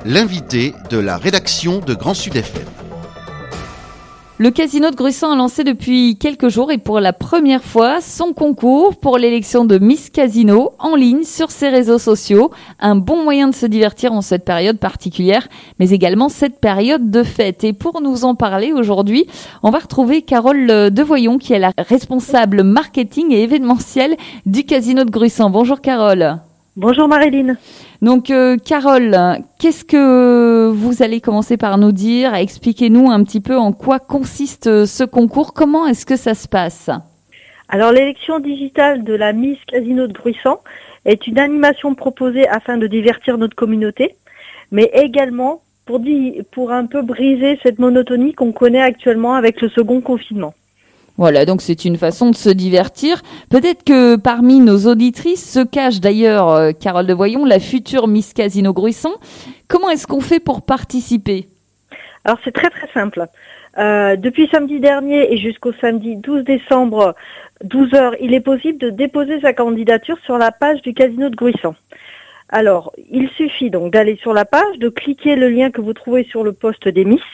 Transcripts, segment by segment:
l'invité de la rédaction de Grand Sud FM. Le Casino de Gruissan a lancé depuis quelques jours et pour la première fois son concours pour l'élection de Miss Casino en ligne sur ses réseaux sociaux. Un bon moyen de se divertir en cette période particulière, mais également cette période de fête. Et pour nous en parler aujourd'hui, on va retrouver Carole Devoyon qui est la responsable marketing et événementiel du Casino de Gruissan. Bonjour Carole. Bonjour Marilyn. Donc Carole, qu'est-ce que vous allez commencer par nous dire? Expliquez-nous un petit peu en quoi consiste ce concours. Comment est-ce que ça se passe? Alors l'élection digitale de la Miss Casino de Gruissan est une animation proposée afin de divertir notre communauté, mais également pour un peu briser cette monotonie qu'on connaît actuellement avec le second confinement. Voilà, donc c'est une façon de se divertir. Peut-être que parmi nos auditrices se cache d'ailleurs Carole Devoyon, la future Miss Casino Gruissan. Comment est-ce qu'on fait pour participer? Alors c'est très très simple. Depuis samedi dernier et jusqu'au samedi 12 décembre, 12h, il est possible de déposer sa candidature sur la page du Casino de Gruissan. Alors, il suffit donc d'aller sur la page, de cliquer le lien que vous trouvez sur le poste des Miss,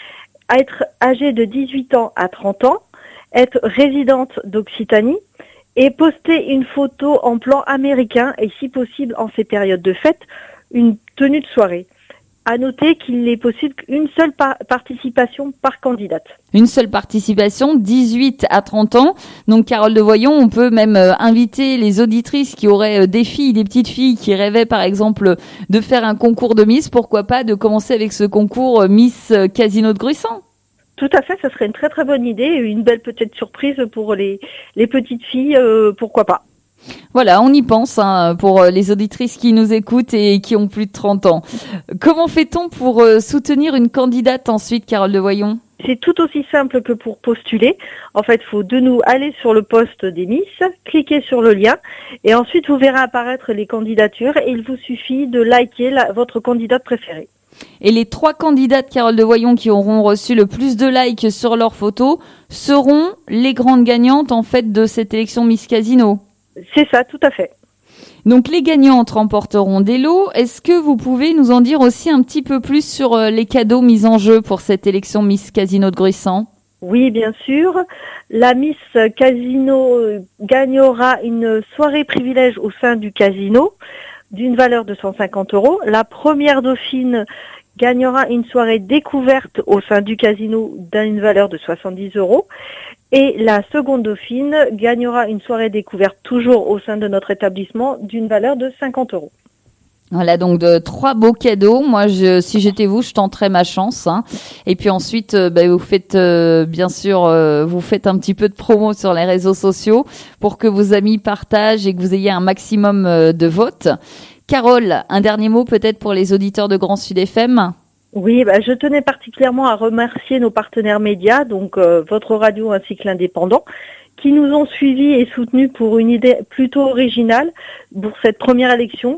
être âgé de 18 ans à 30 ans, être résidente d'Occitanie et poster une photo en plan américain et si possible en ces périodes de fête, une tenue de soirée. À noter qu'il est possible qu'une seule participation par candidate. Une seule participation, 18 à 30 ans. Donc Carole Devoyon, on peut même inviter les auditrices qui auraient des filles, des petites filles qui rêvaient par exemple de faire un concours de Miss. Pourquoi pas de commencer avec ce concours Miss Casino de Gruissan? Tout à fait, ça serait une très très bonne idée, une belle peut-être surprise pour les petites filles, pourquoi pas. Voilà, on y pense pour les auditrices qui nous écoutent et qui ont plus de 30 ans. Comment fait-on pour soutenir une candidate ensuite, Carole Devoyon? C'est tout aussi simple que pour postuler. En fait, il faut de nous aller sur le poste des Miss, cliquer sur le lien et ensuite vous verrez apparaître les candidatures et il vous suffit de liker votre candidate préférée. Et les 3 candidates, Carole Devoyon, qui auront reçu le plus de likes sur leurs photos seront les grandes gagnantes en fait de cette élection Miss Casino. C'est ça, tout à fait. Donc les gagnantes remporteront des lots. Est-ce que vous pouvez nous en dire aussi un petit peu plus sur les cadeaux mis en jeu pour cette élection Miss Casino de Gruissan? Oui, bien sûr. La Miss Casino gagnera une soirée privilège au sein du casino d'une valeur de 150 €. La première dauphine gagnera une soirée découverte au sein du casino d'une valeur de 70 €. Et la seconde dauphine gagnera une soirée découverte toujours au sein de notre établissement d'une valeur de 50 €. Voilà, donc de 3 beaux cadeaux. Moi, si j'étais vous, je tenterais ma chance. Et puis ensuite, vous faites bien sûr, vous faites un petit peu de promo sur les réseaux sociaux pour que vos amis partagent et que vous ayez un maximum de votes. Carole, un dernier mot peut-être pour les auditeurs de Grand Sud FM? Oui, je tenais particulièrement à remercier nos partenaires médias, donc votre radio ainsi que l'Indépendant, qui nous ont suivis et soutenus pour une idée plutôt originale pour cette première élection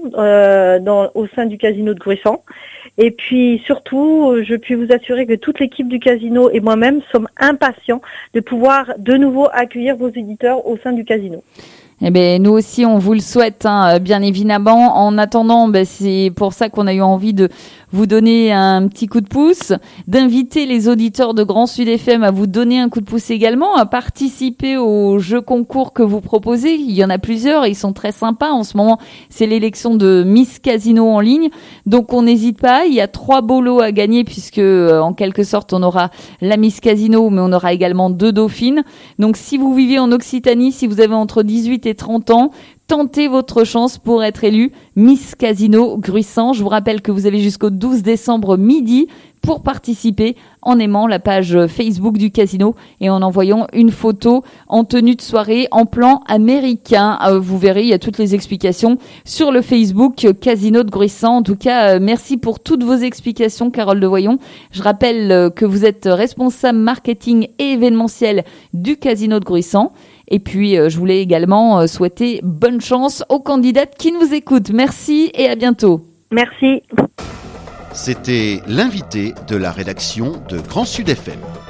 au sein du Casino de Gruissan. Et puis surtout, je puis vous assurer que toute l'équipe du Casino et moi-même sommes impatients de pouvoir de nouveau accueillir vos éditeurs au sein du Casino. Eh ben, nous aussi, on vous le souhaite, bien évidemment. En attendant, c'est pour ça qu'on a eu envie de vous donner un petit coup de pouce, d'inviter les auditeurs de Grand Sud FM à vous donner un coup de pouce également, à participer aux jeux concours que vous proposez. Il y en a plusieurs, ils sont très sympas. En ce moment, c'est l'élection de Miss Casino en ligne. Donc, on n'hésite pas. Il y a 3 beaux lots à gagner puisque, en quelque sorte, on aura la Miss Casino, mais on aura également 2 dauphines. Donc, si vous vivez en Occitanie, si vous avez entre 18 et 30 ans, tentez votre chance pour être élu Miss Casino Gruissan. Je vous rappelle que vous avez jusqu'au 12 décembre midi pour participer en aimant la page Facebook du casino et en envoyant une photo en tenue de soirée en plan américain. Vous verrez, il y a toutes les explications sur le Facebook Casino de Gruissan. En tout cas, merci pour toutes vos explications, Carole Devoyon. Je rappelle que vous êtes responsable marketing et événementiel du Casino de Gruissan. Et puis, je voulais également souhaiter bonne chance aux candidates qui nous écoutent. Merci et à bientôt. Merci. C'était l'invité de la rédaction de Grand Sud FM.